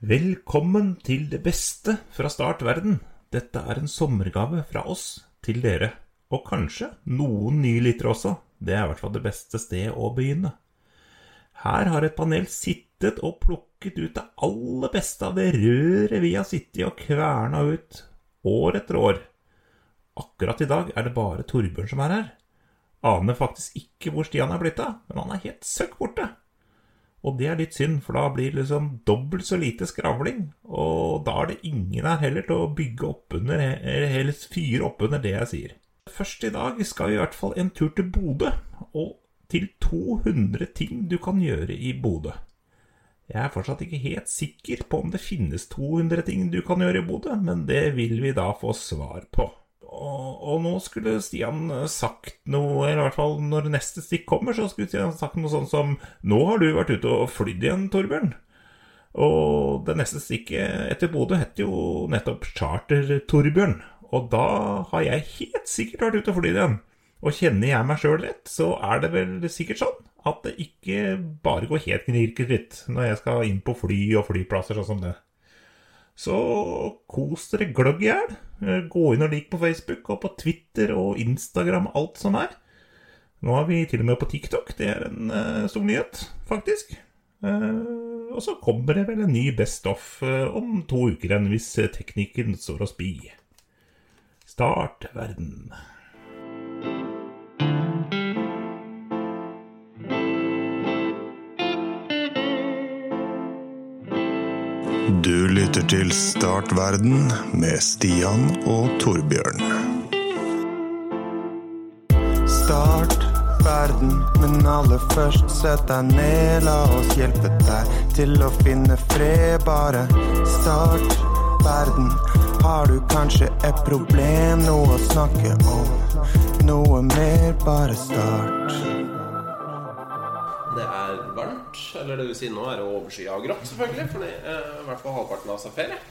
Velkommen til det beste fra startverden. Dette en sommergave fra oss til dere, og kanskje noen nye lyttere også. Det I hvert fall det beste sted å begynne. Her har et panel sittet og plukket ut det aller beste av det røret vi har sittet og kvernet ut år etter år. Akkurat I dag det bare Torbjørn som her. Aner faktisk ikke hvor Stian blitt av, men han helt søkk borte. Og det litt synd, for da blir det liksom dobbelt så lite skravling, og da det ingen her heller til å bygge opp under, eller fyre opp under det jeg sier. Først I dag skal vi I hvert fall en tur til Bodø, og til 200 ting du kan gjøre I Bodø. Jeg fortsatt ikke helt sikker på om det finnes 200 ting du kan gjøre I Bodø, men det vil vi da få svar på. Og nå skulle Stian sagt noe, eller I hvert fall når neste stikk kommer, så skulle Stian sagt noe sånn som «Nå har du vært ute og flydd igjen, Torbjørn». Og det neste stikket etter Bodø heter jo nettopp Charter Torbjørn. Og da har jeg helt sikkert vært ute og flydd igjen. Og kjenner jeg meg selv rett, så det vel sikkert sånn at det ikke bare går helt knirkefritt når jeg skal inn på fly og flyplasser sånn som det. Så kos dere gløgg I hjel. Gå inn og lik på Facebook og på Twitter og Instagram, alt som Nå vi til og med på TikTok, det en stor nyhet, faktisk. Og så kommer det vel en ny best-of om 2 uker enn hvis teknikken står og spy. Start verden. Du lytter til Startverden med Stian og Torbjørn. Startverden, men aller først sett deg ned, la oss hjelpe deg til å finne fred. Bare startverden, har du kanskje et problem, noe å snakke om, noe mer, bare start. Det varmt, eller det vil si nå det overskyet av grått selvfølgelig, fordi I hvert fall halvparten av seg ferie.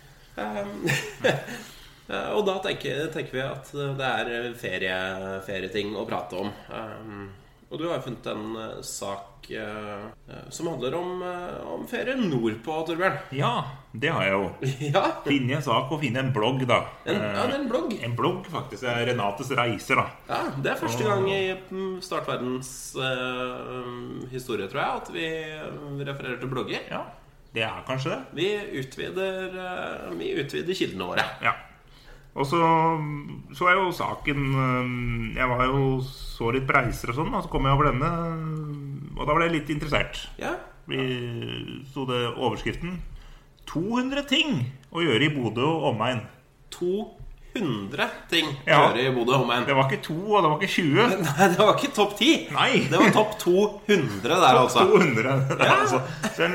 Og da tenker vi at det ferieting å prate om. Og du har jo funnet en sak som handler om ferie nordpå, Torbjørn. Ja, det har jeg jo. Ja. Finne en sak og finne en blogg da. Det en blogg. En blogg faktisk, det Renates reiser da. Ja, det første gang I startverdens historie, tror jeg, at vi refererer til blogger. Ja, det kanskje det. Vi utvider kildene våre. Ja. Og så jo saken, jeg var jo så litt reiser og sånn, og så kom jeg over denne, og da ble jeg litt interessert. Ja. Vi så det overskriften, 200 ting å gjøre I Bodø og omegn. 200 ting å gjøre I Bodø og omegn. Det var ikke 2, og det var ikke 20. Nei, det var ikke topp 10. Nei. Det var topp 200 der topp altså. 200 der altså. Så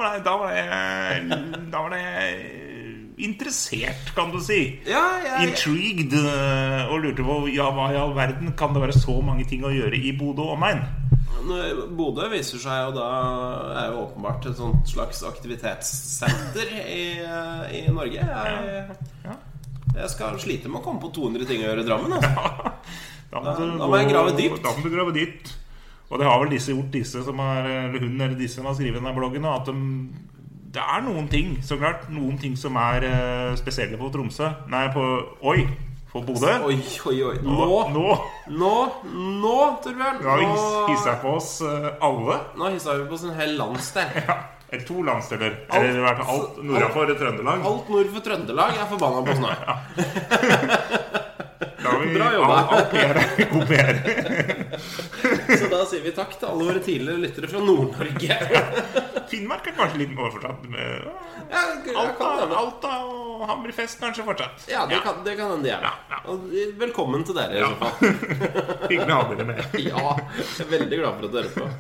da var det interessert, kan du si. Ja. Intrigued, og lurte på hva I all verden kan det være så mange ting å gjøre I Bodø og omegn. Bodø viser seg jo da jo åpenbart et sånt slags aktivitetssenter I Norge. Jeg skal slite med å komme på 200 ting å gjøre I Drammen altså. Da må jeg grave dypt. Da må du grave dypt. Og det har vel disse som eller hun eller disse som har skrivet denne bloggen, at det noen ting, så klart, noen ting som spesielle på Tromsø. Nei, på Bodø. Oi. Nå, Torbjørn. Nå har vi hisset på oss alle. Nå hisset vi på oss en hel landsdel. Ja, 2 landsdeler. Eller I hvert fall alt nord for Trøndelag. Alt nord for Trøndelag forbannet på oss nå. Bra jobba. God PR. Så da sier vi takk til alle våre tidligere lyttere fra Nord-Norge. Finnmark kanskje litt overfortsatt Alta og Hammerfest kanskje fortsatt. Ja, det kan hende det Og velkommen til dere I så fall. Hyggelig å ha dere med. Ja, jeg veldig glad for at dere på.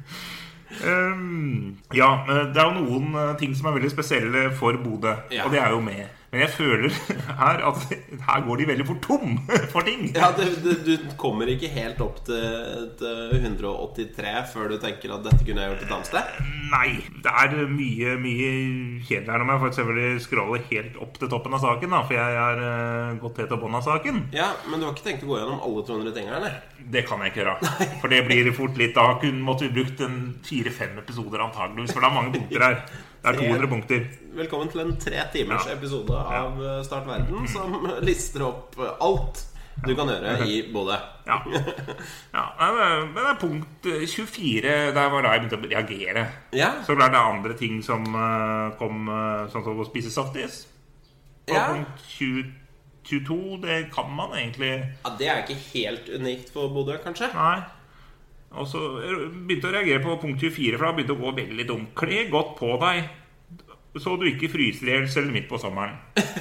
Ja, det jo noen ting som veldig spesielle for Bodø, og det jo med. Men jeg føler her at her går de veldig for tom for ting. Ja, du kommer ikke helt opp til 183 før du tenker at dette kunne jeg gjort et annet sted? Nei, det mye kjedelig her. Nå må jeg faktisk selvfølgelig scrolle helt opp til toppen av saken da, for jeg har gått helt til bånd av saken. Ja, men du har ikke tenkt å gå gjennom alle 200 tingene, eller? Det kan jeg ikke gjøre. For det blir fort litt. Da måtte vi brukt 4-5 episoder antageligvis, for det mange punkter her. Det er 200 punkter. Velkommen til en 3 timers episode av Start Verden, som lister opp alt du kan gjøre i Bodø. Ja, men det er punkt 24. Der var da jeg begynte å reagere. Så ble det andre ting som kom, sånn som å spise softis. Og punkt 22, det kan man egentlig. Ja, det er ikke helt unikt for Bodø, kanskje. Nei. Og så begynte jeg å reagere på punkt 24, for da begynte å gå veldig dumt. Kle godt på deg, så du ikke fryser ihjel selv midt på sommeren.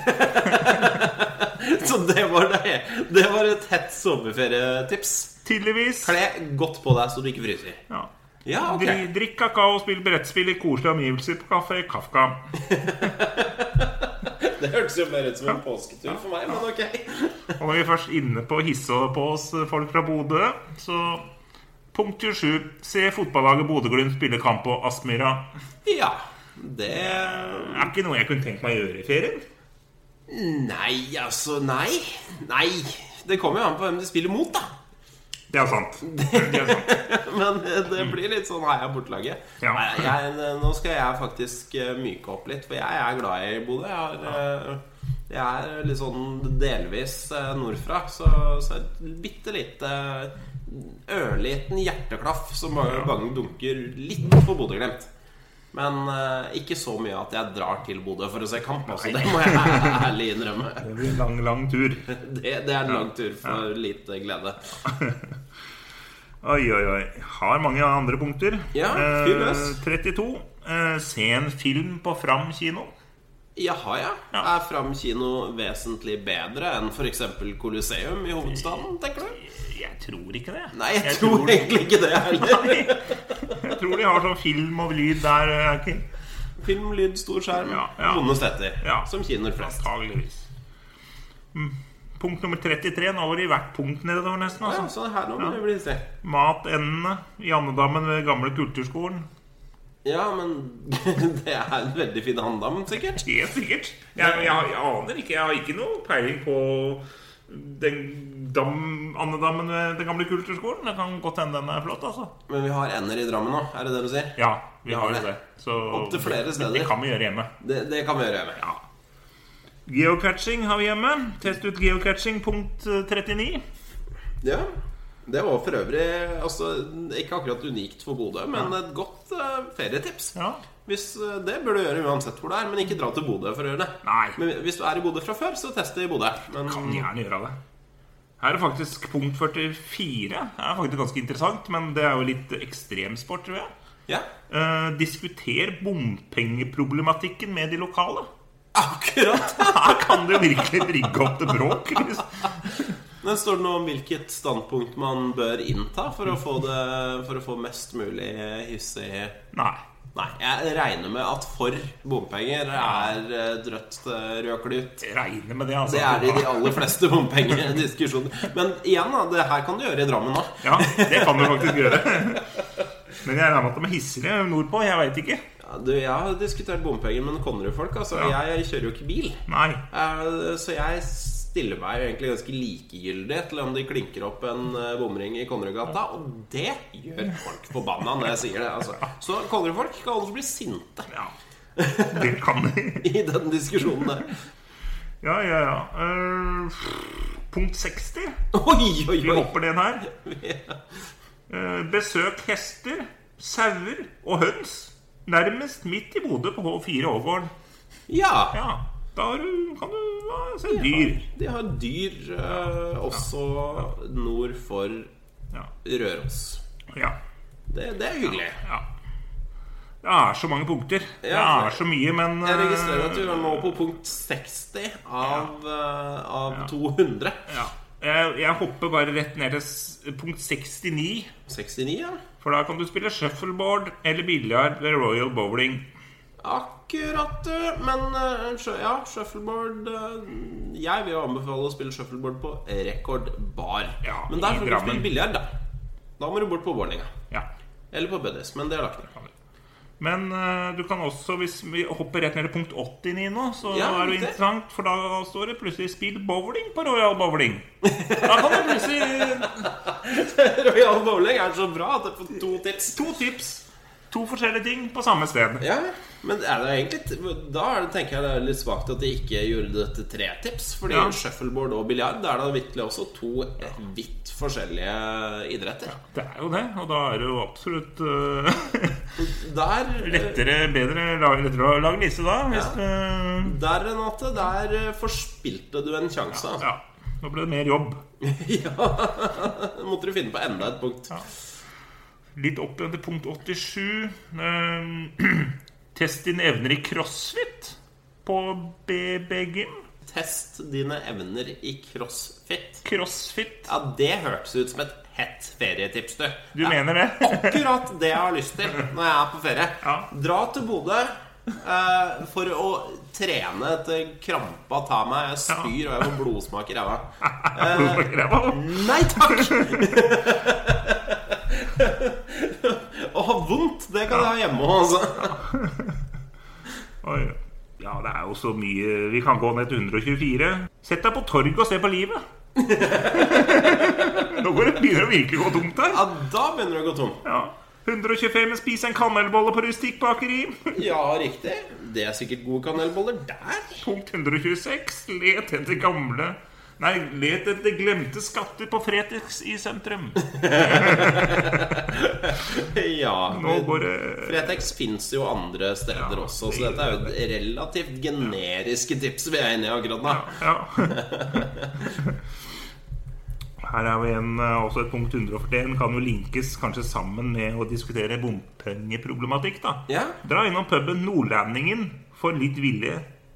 Så det var det. Det var et hett sommerferietips. Tydeligvis. Kle godt på deg, så du ikke fryser. Ja, ok. Drikk kakao, spill brettspill i koselige omgivelser på Kaffe Kafka. Det hørtes jo mer ut som en påsketur for meg, men ok. Og når vi først inne på hisse på oss folk fra Bodø, så punkt 27. Se fotballaget Bodø-Glimt spille kamp på Aspmyra. Ja, det er ikke noe jeg kunne tenkt meg å gjøre i ferien. Nei, altså, nei. Det kommer jo an på hvem de spiller mot, da. Det er sant. Men det blir litt sånn heia bortlaget. Nå skal jeg faktisk myke opp litt, for jeg er glad i Bodø. Jeg er litt sånn delvis nordfra, så et bitte lite ørliten hjerteklaff som mange dunker litt på Bodø-Glimt. Men ikke så mye at jeg drar til Bodø for å se kamp, altså. Det må jeg ærlig innrømme. Det blir en lang tur. Det er en lang tur for lite glede. Oi. Har mange andre punkter. Ja, fylles. 32. Se en film på Fram kino. Jaha, Er Fram kino vesentlig bedre enn for eksempel Colosseum i hovedstaden, tenker du? Jeg tror ikke det. Nei, jeg tror egentlig ikke det heller. Jeg tror de har sånn film og lyd der. Film, lyd, stor skjerm, vonde stetter, som kinoer flest. Antageligvis. Punkt nummer 33. Nå var det hvert punkt nedover nesten, altså. Så her nå må det bli se. Matendene i Andedammen ved gamle kulturskolen. Ja, men det er en veldig fin Andedam, sikkert. Helt sikkert. Jeg aner ikke. Jeg har ikke noe peiling på Andedammen ved den gamle kulturskolen. Det kan godt hende den er flott, altså. Men vi har ender i Drammen nå, er det det du sier? Ja, vi har det. Så opp til flere steder. Det kan vi gjøre hjemme. Det kan vi gjøre hjemme. Ja. Geocaching har vi hjemme. Test ut geocaching, punkt 39. Ja, det var for øvrig ikke akkurat unikt for Bodø, men et godt ferietips. Hvis det bør du gjøre uansett hvor det er, men ikke dra til Bodø for å gjøre det. Nei. Men hvis du er i Bodø fra før, så test det i Bodø. Kan gjerne gjøre det. Her er faktisk punkt 44. Det er faktisk ganske interessant, men det er jo litt ekstremsport, tror jeg. Diskuter bompengeproblematikken med de lokale. Akkurat. Her kan det jo virkelig brygge opp til bråk. Men står det noe om hvilket standpunkt man bør innta for å få mest mulig hissig? Nei, jeg regner med at for bompenger er drøtt rødklut. Jeg regner med det, altså. Det er det i de aller fleste bompengediskusjoner. Men igjen da, det her kan du gjøre i Drammen nå. Ja, det kan du faktisk gjøre. Men jeg regner med at de er hissigere nordpå, jeg vet ikke. Jeg har diskutert bompenger med Konnerud-folk. Jeg kjører jo ikke bil. Nei. Så jeg stiller meg jo egentlig ganske likegyldig til om de klinker opp en bomring i Konnerudgata. Og det gjør folk forbanna når jeg sier det, altså. Så Konnerud-folk kan også bli sinte. Ja, det kan de. I den diskusjonen der. Ja. Punkt 60. Oi. Vi hopper den her. Besøk hester, sauer og høns nærmest midt i Bodø på H4 Ågården. Ja. Da kan du se dyr. De har dyr også nord for Røros. Ja. Det er hyggelig. Ja. Det er så mange punkter. Det er så mye, men jeg registrerer at du er nå på punkt 60 av 200. Ja. Jeg hopper bare rett ned til punkt 69. 69, ja. For da kan du spille shuffleboard eller biljard ved Royal Bowling. Akkurat, men shuffleboard. Jeg vil anbefale å spille shuffleboard på Rekord Bar. Men der får du spille biljard, da. Da må du bort på bowlinga. Eller på Buddies, men det er lagt ned. Men du kan også, hvis vi hopper rett ned til punkt 89 nå, så er det interessant, for da står det plutselig spill bowling på Royal Bowling. Da kan det plutselig Royal Bowling er så bra at det får 2 tips. 2 tips. 2 forskjellige ting på samme sted. Ja, men er det egentlig da tenker jeg det litt svakt at de ikke gjorde det til 3 tips. Fordi shuffleboard og biljard, da det virkelig også 2 vidt forskjellige idretter. Det jo det, og da det jo absolutt lettere å lage liste da hvis Der, Renate, der forspilte du en sjanse. Ja, nå ble det mer jobb. Ja, måtte du finne på enda et punkt. Litt opp til punkt 87. Test dine evner i crossfit på BB-gym. Test dine evner i crossfit. Crossfit. Ja, det hørtes ut som et hett ferietips, du. Du mener det? Akkurat det jeg har lyst til når jeg på ferie. Dra til Bodø for å trene til krampa ta meg. Jeg spyr og jeg får blodsmak i ræva. Nei takk! Å ha vondt, det kan jeg ha hjemme også. Ja, det jo så mye. Vi kan gå ned til 124. Sett deg på torg og se på livet. Nå begynner det virkelig å gå tomt her. Ja, da begynner det å gå tomt. 125 spise en kanelbolle på rustikkbakeri. Ja, riktig. Det sikkert gode kanelboller der. Punkt 126. Let etter glemte skatter på Fretex i sentrum. Ja, nå går det... Fretex finnes jo andre steder også, så dette jo et relativt generiske tips vi inne i akkurat nå. Her vi også et punkt 141. Kan jo linkes kanskje sammen med å diskutere bompengeproblematikk da. Dra innom puben Nordlandingen for litt ville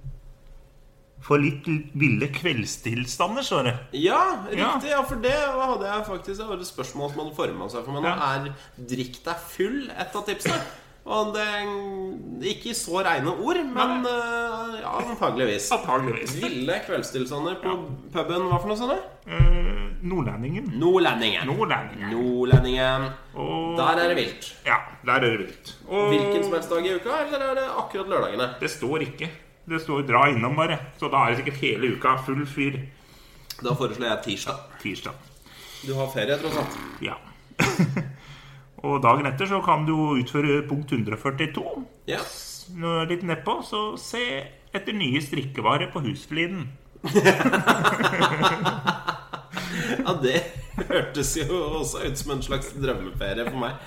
kveldstilstander, så det. Ja, riktig, for det hadde jeg faktisk et spørsmål som hadde formet seg for meg. Drikk deg full et av tipsene. Og det ikke i så reine ord, men antageligvis. Ville kveldstilstander på puben, hva for noe sånt? Nordlandingen. Der det vilt. Ja, der det vilt. Hvilken som helst dag i uka, eller det akkurat lørdagene? Det står ikke. Det står dra innom bare. Så da det sikkert hele uka full fyr. Da foreslår jeg tirsdag. Du har ferie, tross alt. Ja. Og dagen etter så kan du utføre punkt 142. Nå litt nedpå, så se etter nye strikkevarer på Husfliden. Ja, det hørtes jo også ut som en slags drømmeferie for meg.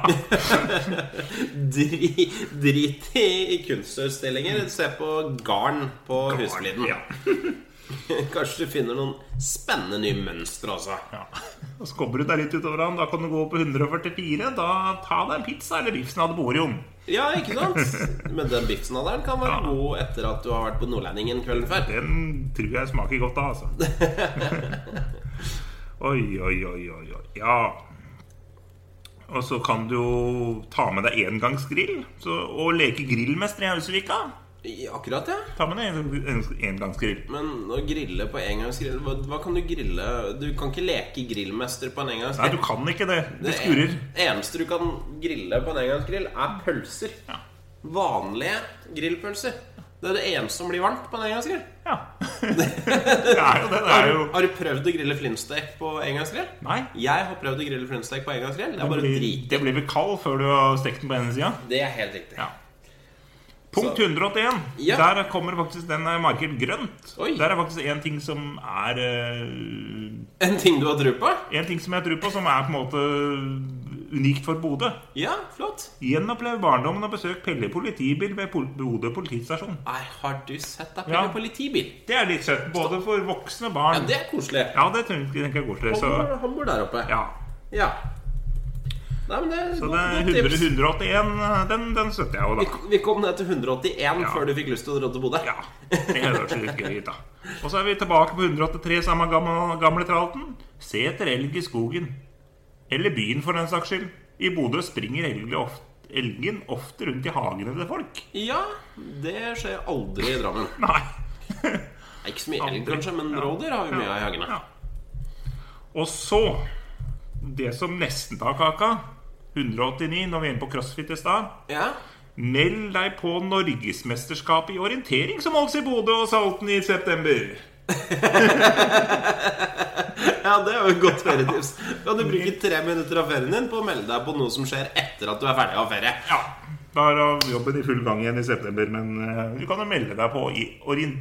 Drit i kunstutstillinger. Se på garn på Husfliden. Kanskje du finner noen spennende nye mønstre også. Og så kommer du deg litt utover den. Da kan du gå på 144. Da ta deg en pizza eller biffsnadder på Orion. Ja, ikke sant? Men den biffsnadderen kan være god etter at du har vært på Nordlandingen kvelden før. Den tror jeg smaker godt da, altså. Oi. Ja. Og så kan du ta med deg engangsgrill og leke grillmester i Hausvika. Akkurat, ja. Ta med deg engangsgrill. Men å grille på engangsgrill, hva kan du grille? Du kan ikke leke grillmester på en engangsgrill. Nei, du kan ikke det. Det skurrer. Det eneste du kan grille på en engangsgrill pølser. Vanlige grillpølser. Det det eneste som blir varmt på en engangsgrill. Ja. Det jo det. Har du prøvd å grille flintstek på engangsgrill? Nei. Jeg har prøvd å grille flintstek på engangsgrill. Det bare drit. Det blir vel kald før du har stekt den på ene siden. Det helt riktig. Punkt 181. Der kommer faktisk den markert grønt. Der faktisk en ting som en ting du har tro på? En ting som jeg tror på, som på en måte unikt for Bodø. Ja, flott. Gjenopplev barndommen og besøk Pelle politibil ved Bodø politistasjon. Har du sett deg Pelle politibil? Det litt søtt, både for voksne og barn. Ja, det koselig. Ja, det tenker jeg koselig. Han bor der oppe. Ja. Nei, men det så det 181, den støtter jeg jo da. Vi kom ned til 181 før du fikk lyst til å dra til Bodø. Ja, det hørtes litt gøy ut da. Og så vi tilbake på 183, samme gamle tralten. Se etter elg i skogen. Eller byen for den saks skyld. I Bodø springer elgen ofte rundt i hagene til folk. Ja, det skjer aldri i Drammen. Nei. Ikke så mye elg kanskje, men rådyr har vi mye i hagene. Og så det som nesten tar kaka 189, når vi på CrossFit i stad. Meld deg på Norgesmesterskapet i orientering som holdes i Bodø og Salten i september. Ja, det er jo et godt ferietips. Kan du bruke 3 minutter av ferien din på å melde deg på noe som skjer etter at du er ferdig av ferie? Ja, da er jobben i full gang igjen i september. Men du kan jo melde deg på i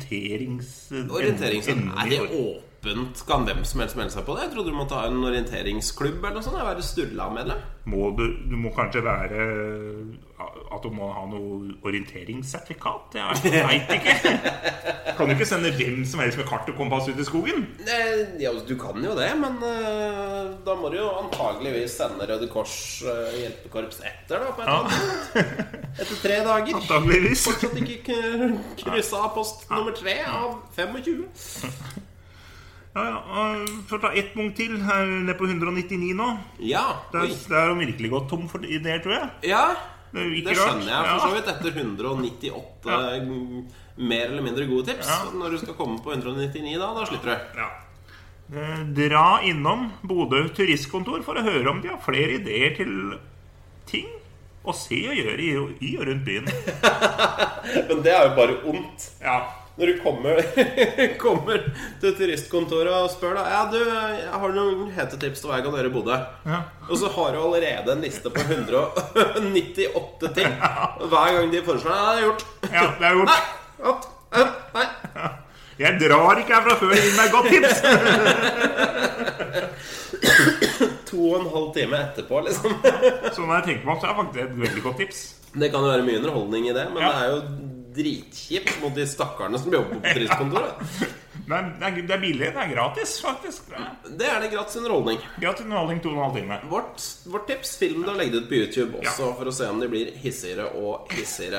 Er det åpent? Kan hvem som helst melde seg på det? Jeg trodde du måtte ha en orienteringsklubb eller noe sånt. Være Sturla-medlem. Du må kanskje være at du må ha noe orienteringssertifikat. Jeg vet ikke. Kan du ikke sende hvem som helst med kart og kompass ut i skogen? Ja, du kan jo det, men da må du jo antageligvis sende Røde Kors hjelpekorps etter da, på et eller annet. Etter 3 dager. Antageligvis. Fortsatt ikke krysset av post nummer 3 av 25. Ja, for å ta ett punkt til. Her er nede på 199 nå. Ja, det er jo virkelig gått tom for ideer, tror jeg. Ja, det skjønner jeg for så vidt. Etter 198 mer eller mindre gode tips. Når du skal komme på 199 da sliter du. Ja. Dra innom Bodø turistkontor for å høre om de har flere ideer til ting å se og gjøre i og rundt byen. Men det er jo bare ondt. Ja. Når du kommer til turistkontoret og spør da, ja du, jeg har noen hete tips til hva jeg kan gjøre i Bodø. Ja. Og så har du allerede en liste på 198 ting. Hver gang de foreslår, ja, det er gjort. Ja, det er gjort. Nei. Ja. Jeg drar ikke herfra før jeg gir meg et godt tips. 2,5 timer etterpå, liksom. Så når jeg tenker meg om, så er det faktisk et veldig godt tips. Det kan jo være mye underholdning i det, men det er jo dritkjipt mot de stakkarene som jobber på turistkontoret. Men det er billig, det er gratis, faktisk. Det er det gratis underholdning. Gratis underholdning 2,5 timer. Vårt tips, film du har legget ut på YouTube også, for å se om de blir hissigere og hissigere.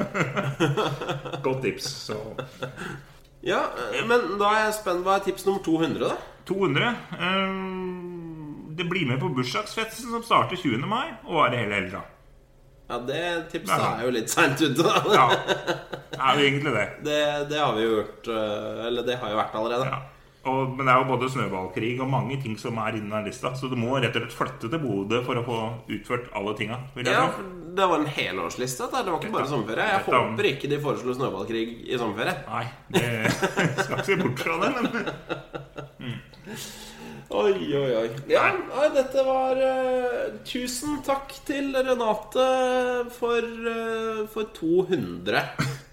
Godt tips, så... Ja, men da er jeg spent. Hva er tips nummer 200 da? 200? Det blir med på bursdagsfesten som starter 20. mai, og er det hele helga. Ja, det tipset er jo litt sent ute da. Ja, det er jo egentlig det. Det har vi jo gjort, eller det har jo vært allerede. Ja. Men det er jo både snøballkrig og mange ting som er innen den lista. Så du må rett og slett flytte til Bodø for å få utført alle tinga. Ja, det var en helårsliste. Det var ikke bare sommerferie. Jeg håper ikke de foreslo snøballkrig i sommerferie. Nei, det skal ikke se bort fra det, men... Oi. Ja, dette var tusen takk til Renate for 200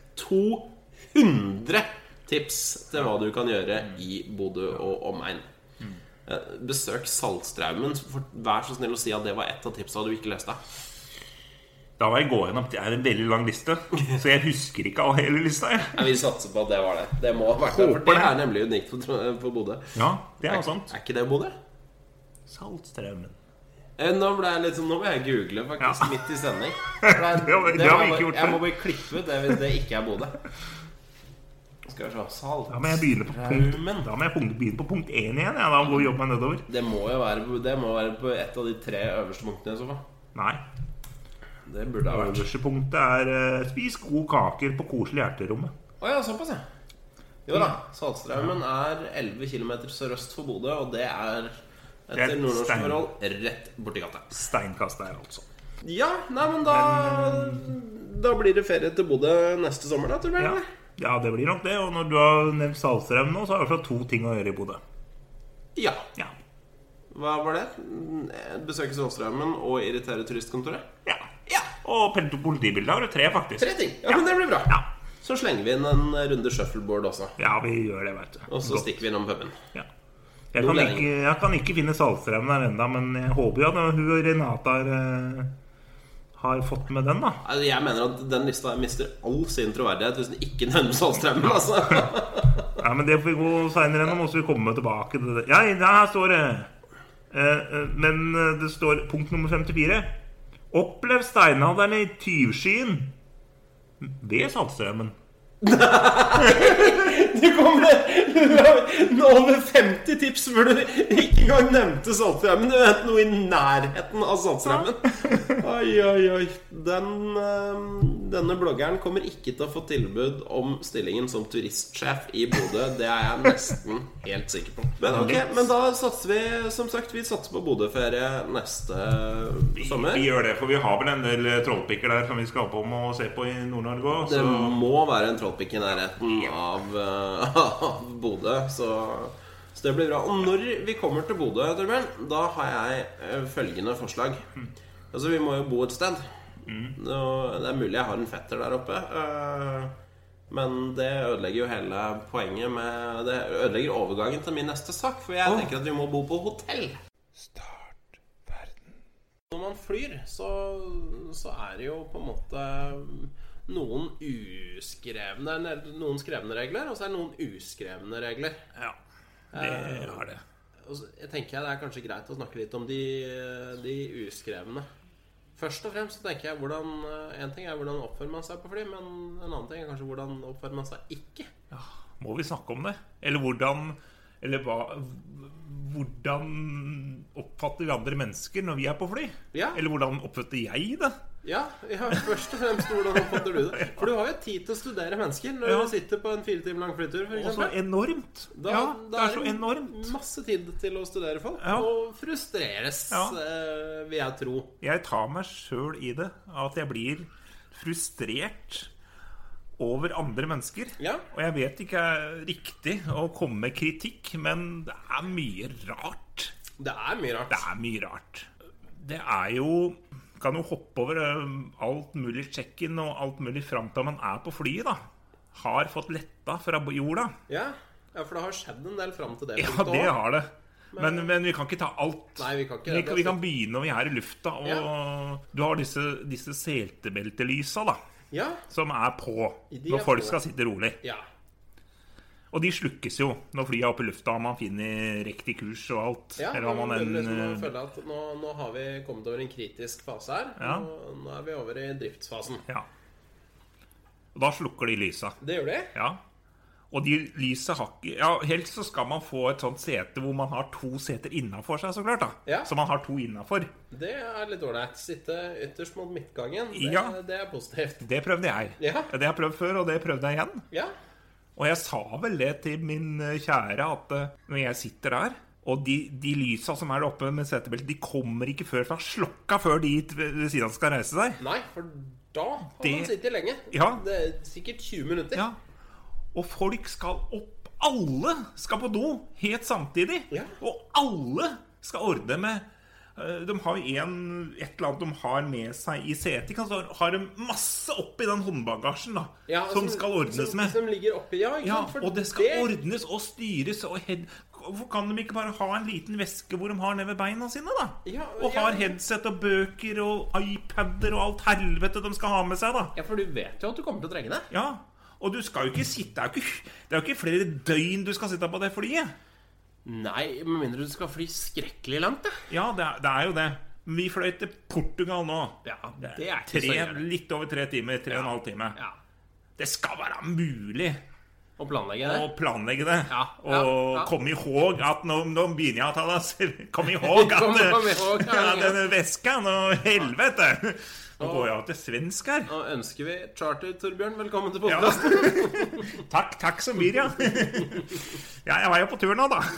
tips til hva du kan gjøre i Bodø og omegn. Besøk Saltstraumen. Vær så snill å si at det var et av tipsene du ikke leste. Da var jeg gå gjennom. Det er en veldig lang liste, så jeg husker ikke av hele lista. Ja, vi satser på at det var det. Det må ha vært det, for det er nemlig unikt for Bodø. Ja, det er sant. Er ikke det Bodø? Saltstraumen. Nå ble jeg litt sånn, nå må jeg google faktisk midt i sending. Det har vi ikke gjort. Jeg må bare klippe ut det hvis det ikke er Bodø. Skal vi se, Saltstraumen. Da må jeg begynne på punkt 1 igjen. Da må vi jobbe meg nedover. Det må være på et av de 3 øverste punktene i så fall. Nei. Det burde ha vært. Øverste punktet er spis gode kaker på koselig hjerterommet. Åja, såpass ja. Jo da, Saltstraumen er 11 km sørøst for Bodø, og det er etter nordnorsk forhold rett borti gata. Steinkast der altså. Ja, nei, men da blir det ferie til Bodø neste sommer da, tror jeg. Ja, det blir nok det. Og når du har nevnt Saltstraumen nå, så har du 2 ting å gjøre i Bodø. Ja. Hva var det? Besøke Saltstraumen og irritere turistkontoret? Ja. Og politibildet har du 3 faktisk. 3 ting, ja, men det blir bra. Ja. Så slenger vi inn en runde shuffleboard også. Ja, vi gjør det, vet du. Og så stikker vi innom puben. Ja. Jeg kan ikke finne Saltstraumen der enda, men jeg håper jo at hun og Renata har fått med den da. Jeg mener at den lista mister all sin troverdighet hvis den ikke nevner Saltstraumen, altså. Ja, men det får vi gå senere, nå må vi komme tilbake til det. Ja, her står det. Men det står punkt nummer 54. Opplev steinalderen i tyvskyen ved Saltstraumen. Du kom med over 50 tips før du ikke engang nevnte Saltstraumen. Du vet noe i nærheten av Saltstraumen. Oi. Denne bloggeren kommer ikke til å få tilbud om stillingen som turistsjef i Bodø. Det er jeg nesten helt sikker på. Men da satser vi, som sagt, vi satser på Bodø-ferie neste sommer. Vi gjør det, for vi har vel en del trollpikker der som vi skal opp om og se på i Nord-Norge også. Det må være en trollpikk i nærheten av Bodø, så Så det blir bra. Og når vi kommer til Bodø, Torbjørn, da har jeg følgende forslag. Altså, vi må jo bo et sted. Det mulig jeg har en fetter der oppe, men det ødelegger jo hele poenget med det ødelegger overgangen til min neste sak. For jeg tenker at vi må bo på hotell. Start verden. Når man flyr, så det jo på en måte noen skrevne regler, og så det noen uskrevne regler. Ja, det har det. Jeg tenker det kanskje greit å snakke litt om de uskrevne. Først og fremst så tenker jeg en ting hvordan oppfører man seg på fly, men en annen ting kanskje hvordan oppfører man seg ikke. Ja, må vi snakke om det? Eller hvordan oppfatter vi andre mennesker når vi på fly? Ja. Eller hvordan oppfatter jeg det? Ja, først og fremst hvordan oppfatter du det? For du har jo tid til å studere mennesker når du sitter på en 4 timer lang flytur, for eksempel. Og så enormt. Det så enormt. Masse tid til å studere folk, og frustreres, vil jeg tro. Jeg tar meg selv i det, at jeg blir frustrert over andre mennesker. Og jeg vet ikke riktig å komme med kritikk, men det mye rart. Det mye rart. Det jo kan jo hoppe over alt mulig check-in og alt mulig frem til man på flyet da. Har fått letta fra jorda. Ja, for det har skjedd en del frem til det. Ja, det har det. Men vi kan ikke ta alt. Nei, vi kan ikke. Vi kan begynne når vi I lufta. Og du har disse seltebeltelysa da. Ja. Som på når folk skal sitte rolig. Ja. Og de slukkes jo når flyet oppe I lufta, og man finner riktig kurs og alt. Ja, man føler at nå har vi kommet over en kritisk fase her. Ja. Nå vi over I driftsfasen. Ja. Og da slukker de lysa. Det gjør de? Ja. Og de lysa har ikke... Ja, helst så skal man få et sånt sete hvor man har 2 seter innenfor seg, så klart da. Ja. Så man har 2 innenfor. Det litt ordentlig. Sitte ytterst mot midtgangen, det positivt. Det prøvde jeg. Ja. Det har jeg prøvd før, og det prøvde jeg igjen. Ja. Og jeg sa vel det til min kjære at når jeg sitter der, og de lysa som der oppe med setebeltet, de kommer ikke før fra slokka før de ved siden skal reise seg. Nei, for da har man sittet lenge. Ja. Det sikkert 20 minutter. Ja. Og folk skal opp. Alle skal på do helt samtidig. Ja. Og alle skal ordne med... De har jo et eller annet de har med seg I setet. Så har de masse oppi den håndbagasjen da, som skal ordnes med. Som ligger oppi, ikke sant? Og det skal ordnes og styres. Hvorfor kan de ikke bare ha en liten veske hvor de har ned ved beina sine da? Og har headset og bøker og iPadder og alt helvete de skal ha med seg da. Ja, for du vet jo at du kommer til å trenge det. Ja, og du skal jo ikke sitte... Det jo ikke flere døgn du skal sitte på det flyet. Nei, med mindre du skal fly skrekkelig langt da. Ja, det jo det. Vi fløy til Portugal nå. Ja, det ikke så gjerne. Litt over 3 timer, 3,5 timer. Ja. Det skal være mulig å planlegge det. Ja. Og kom ihåg at nå begynner jeg å ta det. Kom ihåg at denne vesken og helvete. Nå går jeg til svensk her. Nå ønsker vi Charter Torbjørn velkommen til podcasten. Takk som byr, ja. Jeg var jo på tur nå da.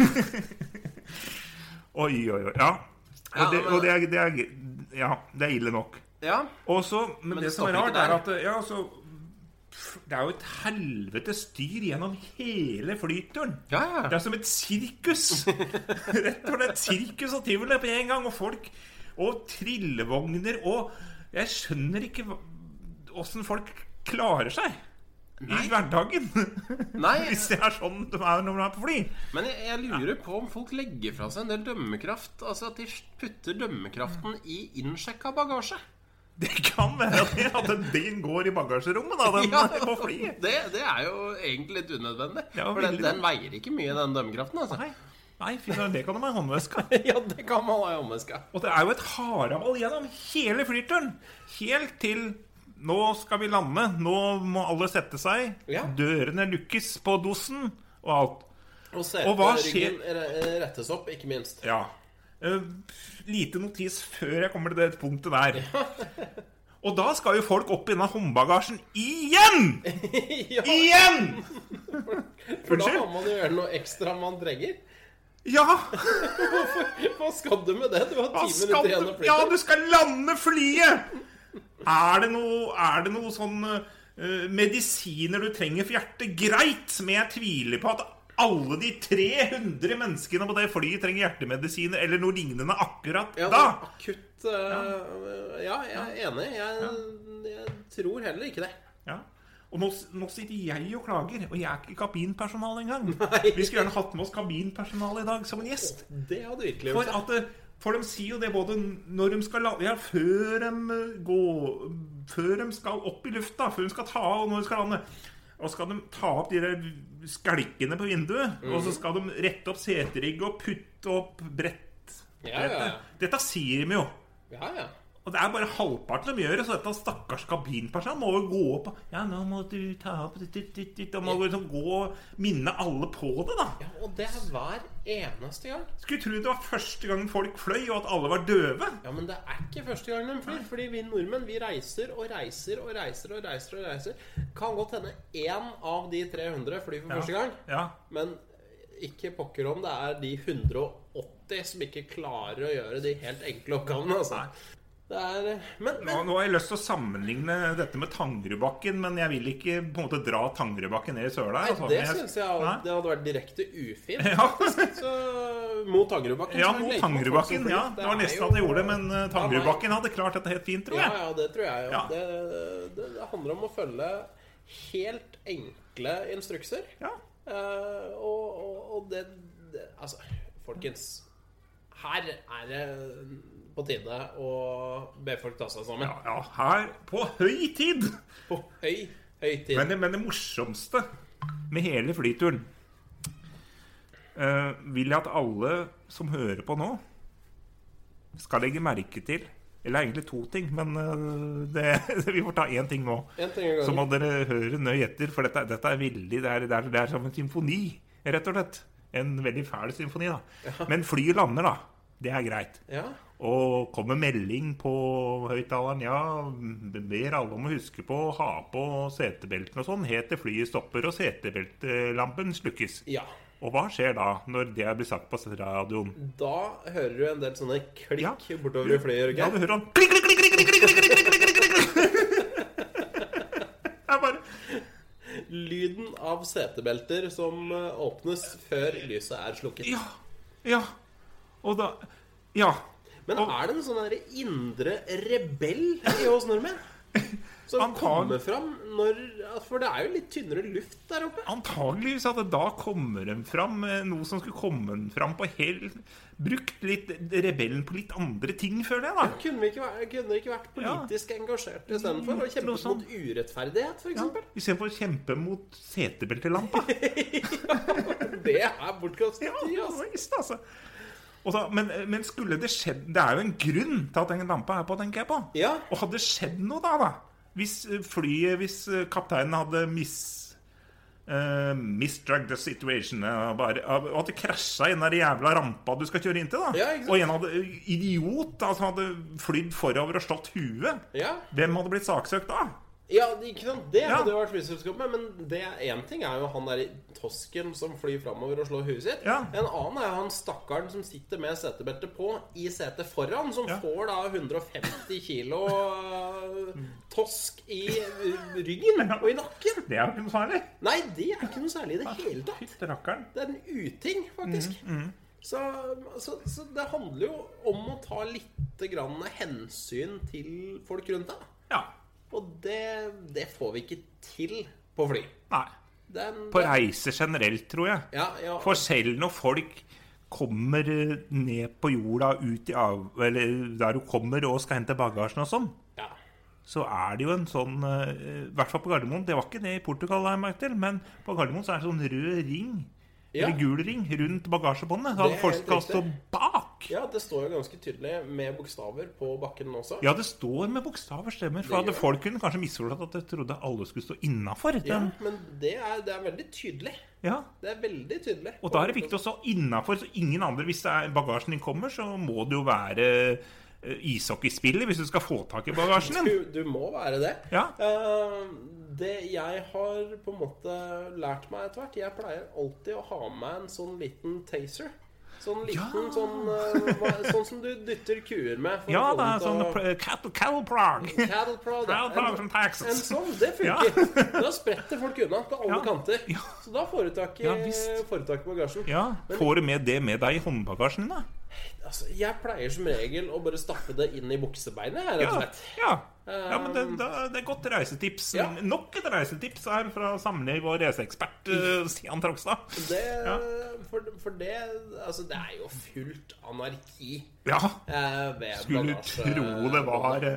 Oi, ja. Og det ille nok. Ja. Og så, men det som rart at det jo et helvete styr gjennom hele flyturen. Ja. Det som et sirkus. Rett og slett sirkus og tivoli på en gang. Og folk, og trillevogner, og jeg skjønner ikke hvordan folk klarer seg I hverdagen. Nei. Hvis det sånn de når de på fly. Men jeg lurer på om folk legger fra seg en del dømmekraft. Altså at de putter dømmekraften I innsjekka bagasje. Det kan være at den går I bagasjerommet da, den på flyet. Det jo egentlig litt unødvendig. For den veier ikke mye, den dømmekraften, altså. Nei, det kan de ha I håndveska. Ja, det kan man ha I håndveska. Og det jo et haravall gjennom hele flyturen. Helt til nå skal vi lande. Nå må alle sette seg. Ja. Dørene lukkes på dosen og alt. Og seteryggen rettes opp, ikke minst. Ja. Lite notis før jeg kommer til det punktet der. Og da skal jo folk opp innan håndbagasjen igjen! Igjen! For da må man jo gjøre noe ekstra man trenger. Ja! Hva skal du med det? Du har 10 minutter igjen å flytte. Ja, du skal lande flyet! Det noe sånn medisiner du trenger for hjertet? Greit, men jeg tviler på at alle de 300 menneskene på det flyet trenger hjertemedisiner eller noe lignende akkurat ja, da. Akutt, ja, jeg er enig. Jeg tror heller ikke det. Ja. Og nå sitter jeg og klager, og jeg er ikke kabinpersonal engang. Nei. Vi skulle gjerne hatt med oss kabinpersonal i dag som en gjest. Det hadde virkelig For de sier jo det både når de skal lande, før de skal opp i lufta, før de skal ta av og når de skal lande. Og skal de ta opp de der skalkene på vinduet, og så skal de rette opp seterigg og putte opp brett. Ja. Dette sier de jo. Ja. Og det er bare halvparten de gjør, så dette stakkars kabinpersonal må jo gå opp og ja, nå må du ta opp og må liksom gå og minne alle på det da. Ja, og det er hver eneste gang. Skulle tro det var første gang folk fløy, og at alle var døve. Ja, men det er ikke første gang de flyr, fordi vi nordmenn, vi reiser og reiser og reiser og reiser og reiser. Kan godt hende en av de 300 flyr for første gang, men ikke pokker om det er de 180 som ikke klarer å gjøre de helt enkle oppgavene, altså. Det er, Nå har jeg lyst til å sammenligne dette med Tangerudbakken, men jeg vil ikke på en måte dra Tangerudbakken ned i søla. Nei, det synes jeg det hadde vært direkte ufint. Så mot Tangerudbakken. Ja, mot Tangerudbakken, ja. Det var nesten at jeg gjorde det, men Tangerudbakken hadde klart dette helt fint, tror jeg. Ja, det tror jeg jo. Det handler om å følge helt enkle instrukser. Ja. Og det altså, folkens, her er det på tide å be folk ta seg sammen. Ja, her på høy tid. På høy tid. Men det morsomste med hele flyturen vil jeg at alle som hører på nå skal legge merke til, eller egentlig 2 ting, men vi får ta 1 ting nå. Så må dere høre nøye etter, for dette er veldig, det er som en symfoni, rett og slett. En veldig fæl symfoni da. Men flyet lander da, det er greit. Og kommer melding på høyttaleren, ber alle om å huske på å ha på setebelten og sånn, helt til flyet stopper og setebeltelampen slukkes. Og hva skjer da når det blir sagt på radioen? Da hører du en del sånne klikk bortover i flyet, ikke? Ja, du hører sånn klikk, klikk, klikk, klikk, klikk, klikk, klikk, klikk. Det er bare lyden av setebelter som åpnes før lyset er slukket. Ja. Og da Men er det en sånn der indre rebell i oss nordmenn som kommer fram for det er jo litt tynnere luft der oppe? Antageligvis at det da kommer den fram noe som skulle komme fram på brukt litt rebellen på litt andre ting før det da. Kunne det ikke vært politisk engasjert i stedet for å kjempe mot urettferdighet, for eksempel? I stedet for å kjempe mot setebeltelampa. Det er bortkastet tid, altså. Men skulle det skjedd, det er jo en grunn til at den lampa er på, tenker jeg på. Og hadde det skjedd noe da hvis kapteinen hadde misdrugged the situation og at det krasjet inn der jævla rampa du skal kjøre inn til da. Og en hadde flydd forover og slått huet. Hvem hadde blitt saksøkt da? Ja, ikke sant? Det hadde jo vært flyselskapet, men en ting er jo han der i tosken som flyr fremover og slår huet sitt. En annen er han stakkaren som sitter med setebeltet på i setet foran, som får da 150 kilo tosk i ryggen og i nakken. Det er jo ikke noe særlig. Nei, det er ikke noe særlig i det hele tatt. Det er en uting, faktisk. Så det handler jo om å ta litt grann hensyn til folk rundt deg. Og det får vi ikke til på fly. Nei. På reise generelt, tror jeg. For selv når folk kommer ned på jorda eller der du kommer og skal hente bagasjen og sånn, så er det jo en sånn, i hvert fall på Gardermoen, det var ikke det i Portugal jeg merket til, men på Gardermoen så er det sånn rød ring, eller gul ring rundt bagasjebåndet, så at folk skal stå bak. Ja, det står jo ganske tydelig med bokstaver på bakken også. Ja, det står med bokstaver, stemmer. For at folk kunne kanskje misforstått at jeg trodde alle skulle stå innenfor. Ja, men det er veldig tydelig. Det er veldig tydelig. Og da er det viktig å stå innenfor, så ingen andre, hvis bagasjen din kommer, så må det jo være ishockeyspiller hvis du skal få tak i bagasjen din. Du må være det. Det jeg har på en måte lært meg etter hvert, jeg pleier alltid å ha med en sånn liten taser. Sånn liten, sånn som du dytter kuer med. Ja, det er sånn cattle prod. Cattle prod, from Texas. En sånn, det funker. Da spretter folk unna på alle kanter. Så da får du tak i bagasjen. Ja, får du med det med deg i håndbagasjen din da? Altså, jeg pleier som regel å bare stappe det inn i buksebeinet, rett og slett. Ja, men det er godt reisetips. Nok et reisetips her fra samliv og reiseekspert Stian Trogstad. For det, altså, det er jo fullt anarki. Ja, skulle tro det var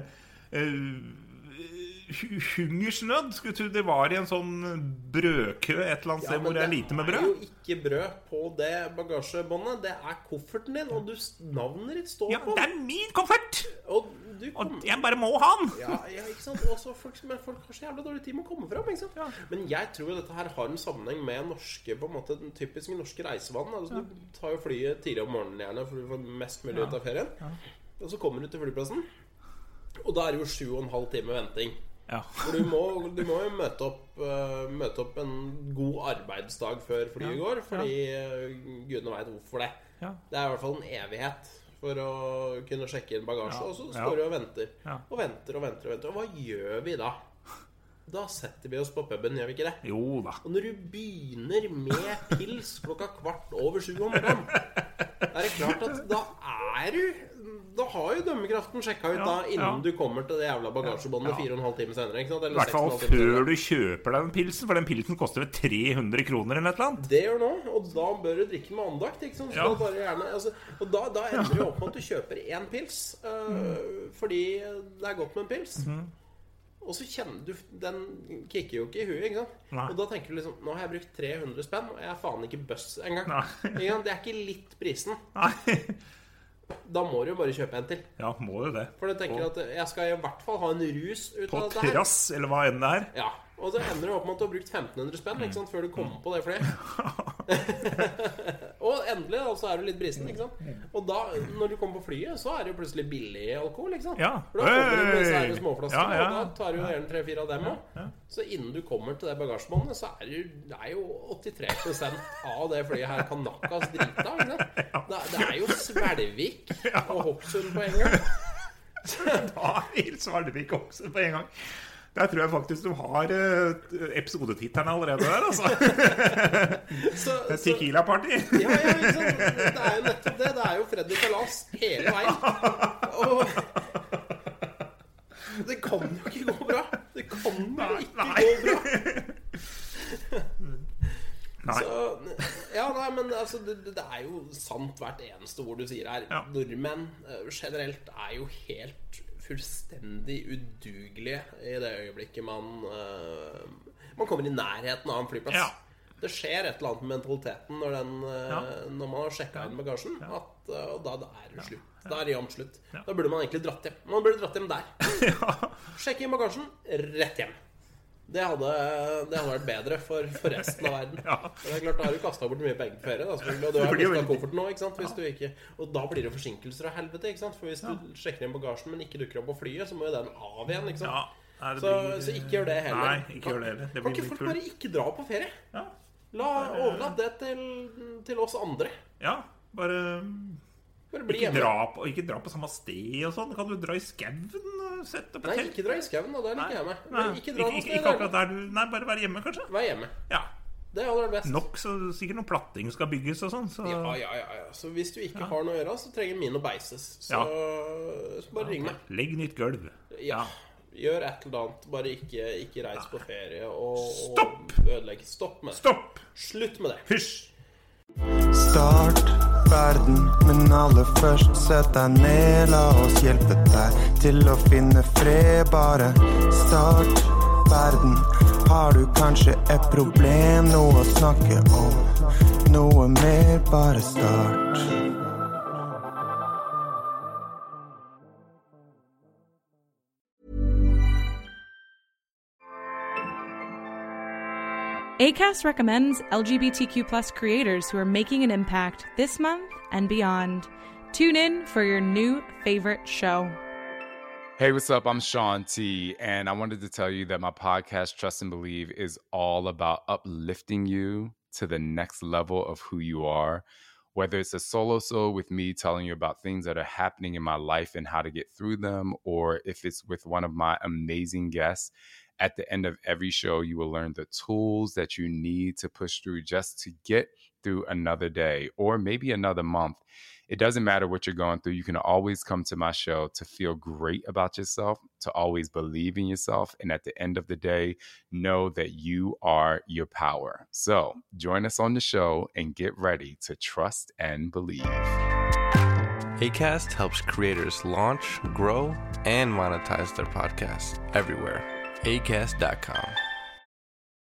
hungersnød. Skulle tro det var i en sånn brødkø et eller annet sted hvor det er lite med brød. Det er jo ikke brød på det bagasjebåndet. Det er kofferten din, og navnet ditt står på. Ja, det er min koffert! Og jeg bare må ha den. Ja, ikke sant? Også folk har så jævla dårlig tid med å komme frem, ikke sant? Men jeg tror jo dette her har en sammenheng med norske, på en måte, den typiske norske reisevanen. Altså, du tar jo flyet tidlig om morgenen gjerne for du får mest mulig ut av ferien. Og så kommer du til flyplassen, og da er det jo 7,5 timer venting. For du må jo møte opp en god arbeidsdag før flyet går, fordi gudene vet hvorfor det. Det er i hvert fall en evighet for å kunne sjekke inn bagasje, og så står du og venter. Og venter. Og hva gjør vi da? Da setter vi oss på puben, gjør vi ikke det? Jo da. Og når du begynner med pils 7:15 om morgenen, er det klart at da har jo dømmekraften sjekket ut da innen du kommer til det jævla bagasjebåndet 4,5 timer senere, ikke sant? I hvert fall før du kjøper deg den pilsen, for den pilsen koster vel 300 kroner eller et eller annet. Det gjør noe, og da bør du drikke med andakt, ikke sant? Så bare gjerne, altså, og da ender det opp med at du kjøper en pils, fordi det er godt med en pils. Og så kjenner du, den kikker jo ikke i huet, ikke sant? Og da tenker du liksom, nå har jeg brukt 300 spenn, og jeg er faen ikke bøss en gang. Det er ikke litt prisen. Da må du jo bare kjøpe en til. Ja, må du det. For du tenker at jeg skal i hvert fall ha en rus ut av dette her. På terrass, eller hva enn det er. Ja, og så ender det opp med at du har brukt 1500 spenn, ikke sant? Før du kommer på det flyet. Og endelig da, så er du litt brisen, ikke sant? Og da, når du kommer på flyet, så er det jo plutselig billig alkohol, ikke sant? For da kommer du med sære småflasker, og da tar du jo gjerne 3-4 av dem også. Så innen du kommer til det bagasjebåndet, så er det jo 83% av det flyet her kan nakkas drita, ikke sant? Det er jo Svelvik og Hokksund på en gang. Da er Svelvik og Hokksund på en gang. Der tror jeg faktisk du har episodetitteren allerede der, altså. Tequila Party. Ja, ikke sant? Det er jo nettopp det. Det er jo Freddy Kalas hele veien. Og det kan jo ikke gå bra. Det kan jo ikke gå bra. Nei. Men altså, det er jo sant hvert eneste ord du sier her. Nordmenn generelt er jo helt fullstendig udugelige i det øyeblikket man kommer i nærheten av en flyplass. Det skjer et eller annet med mentaliteten når man har sjekket inn bagasjen, at da er det slutt. Da er det jevnt slutt. Da burde man egentlig dratt hjem. Man burde dratt hjem der. Sjekke inn bagasjen, rett hjem. Det hadde vært bedre for resten av verden. Det er klart, da har du kastet bort mye penger på ferie, og du har mistet kofferten nå, ikke sant? Hvis du ikke, og da blir det forsinkelser av helvete, ikke sant? For hvis du sjekker inn bagasjen, men ikke dukker opp på flyet, så må jo den av igjen, ikke sant? Så ikke gjør det heller. Nei, ikke gjør det heller. Kan ikke folk bare ikke dra på ferie? Overlat det til oss andre. Bare ikke dra på samme sted og sånn. Kan du dra i skauen og sette på telt? Nei, ikke dra i skauen, det er ikke hjemme. Ikke akkurat der du... Nei, bare være hjemme, kanskje? Vær hjemme. Det hadde vært best. Nok, så sikkert noen platting skal bygges og sånn. Ja. Så hvis du ikke har noe å gjøre, så trenger min å beises. Så bare ring meg. Legg nytt gulv. Gjør et eller annet. Bare ikke reis på ferie Stopp! Og ødelegge. Stopp med det. Stopp! Slutt med det. Hysj! Start verden, men aller først sett deg ned. La oss hjelpe deg til å finne fred. Bare start verden. Har du kanskje et problem, noe å snakke om? Noe mer, bare start. Acast recommends LGBTQ+ creators who are making an impact this month and beyond. Tune in for your new favorite show. Hey, what's up? I'm Sean T, and I wanted to tell you that my podcast, Trust and Believe, is all about uplifting you to the next level of who you are. Whether it's a solo show with me telling you about things that are happening in my life and how to get through them, or if it's with one of my amazing guests, at the end of every show, you will learn the tools that you need to push through just to get through another day or maybe another month. It doesn't matter what you're going through. You can always come to my show to feel great about yourself, to always believe in yourself. And at the end of the day, know that you are your power. So join us on the show and get ready to trust and believe. Acast helps creators launch, grow, and monetize their podcasts everywhere. Acast.com.